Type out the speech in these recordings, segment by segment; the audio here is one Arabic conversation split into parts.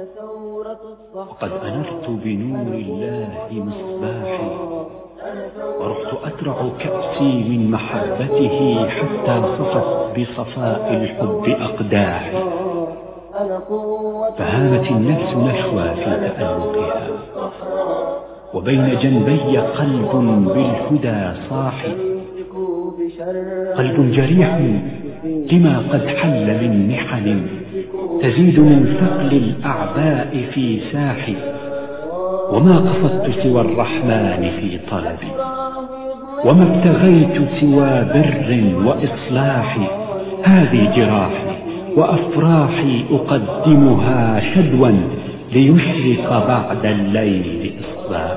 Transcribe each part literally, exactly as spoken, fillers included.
وقد أنرت بنور الله مصباحي، ورحت أترع كأسي من محبته حتى صفت بصفاء الحب أقداحي. فهامت النفس نشوى في تألقها، وبين جنبي قلب بالهدى صاحي. قلب جريح لما قد حل من محن تزيد من ثقل الأعباء في ساحي. وما قصدت سوى الرحمن في طلبي، وما ابتغيت سوى بر وإصلاح. هذه جراحي وأفراحي أقدمها شدوا ليشرق بعد الليل إصباح.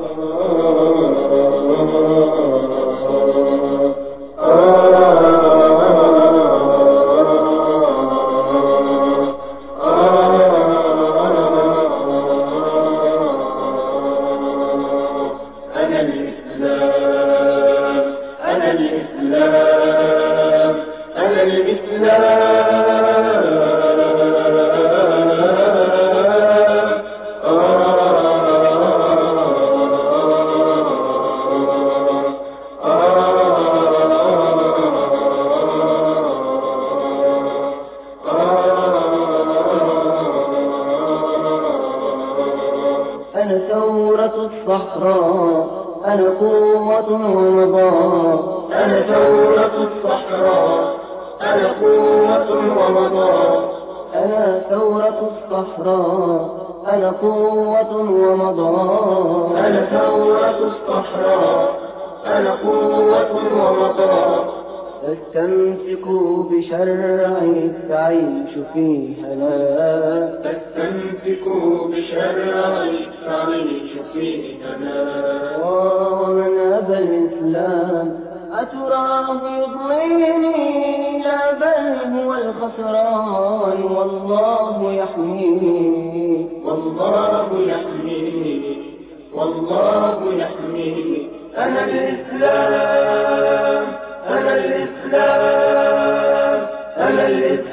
أنا ثورة الصحراء، أنا قوة ومضاء. أنا ثورة الصحراء، أنا قوة ومضاء. أنا ثورة الصحراء، أنا قوة ومضاء. أنا ثورة الصحراء، أنا قوة ومضاء. فاستمسكوا بشرعي تعيش في هناء. فاستمسكوا بشرعي تعيش في هناء. ومن أبى الإسلام أتراه يضليني، لا بل هو الخسران والله يحميني. والله يحميني، والله يحميني. أنا الإسلام، أنا الإسلام، أنا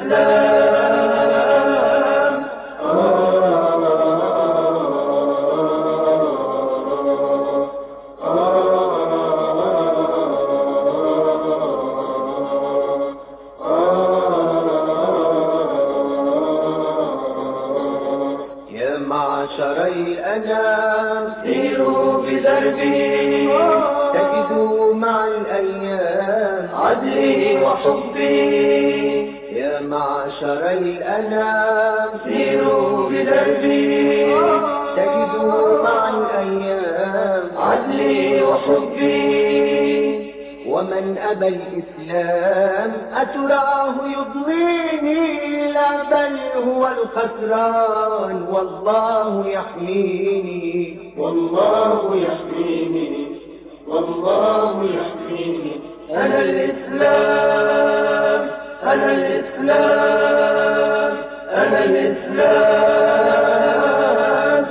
الإسلام. آه يا معشر الأنام سيروا بدربي، تجدوا مع الأيام عدلي وحبي. يا معشر الأنام سيروا بدربي، تجدوا مع الأيام عدلي وحبي. ومن أبى الإسلام أتراه يضليني، لا بل هو الخسران والله يحميني. والله يحميني، والله يحميني. أنا الإسلام، أنا الإسلام، أنا الإسلام.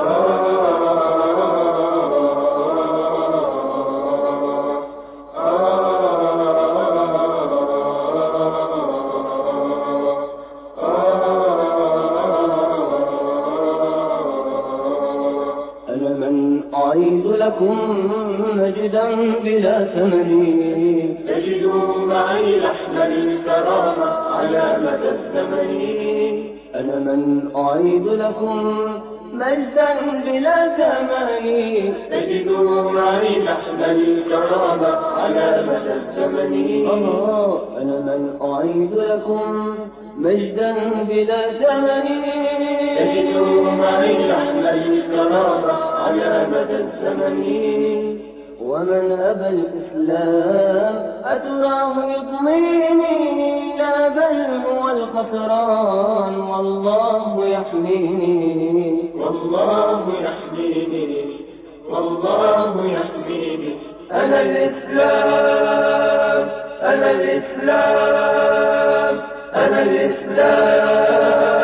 أنا من أعيد لكم مجدا بلا ثمن، تجدوا معي لحن الكرامة على مدى الزمن. أنا من أعيد لكم مجدا بلا ثمن، تجدوا معي لحن الكرامة على مدى الزمن. أنا من أعيد لكم مجدا بلا ثمن، تجدوا معي لحن الكرامة على مدى الزمن. ومن أبى الإسلام أتراه يضليني، لا بل هو الخسران والله يحميني. والله يحميني، والله يحميني. أنا الإسلام، أنا الإسلام، أنا الإسلام.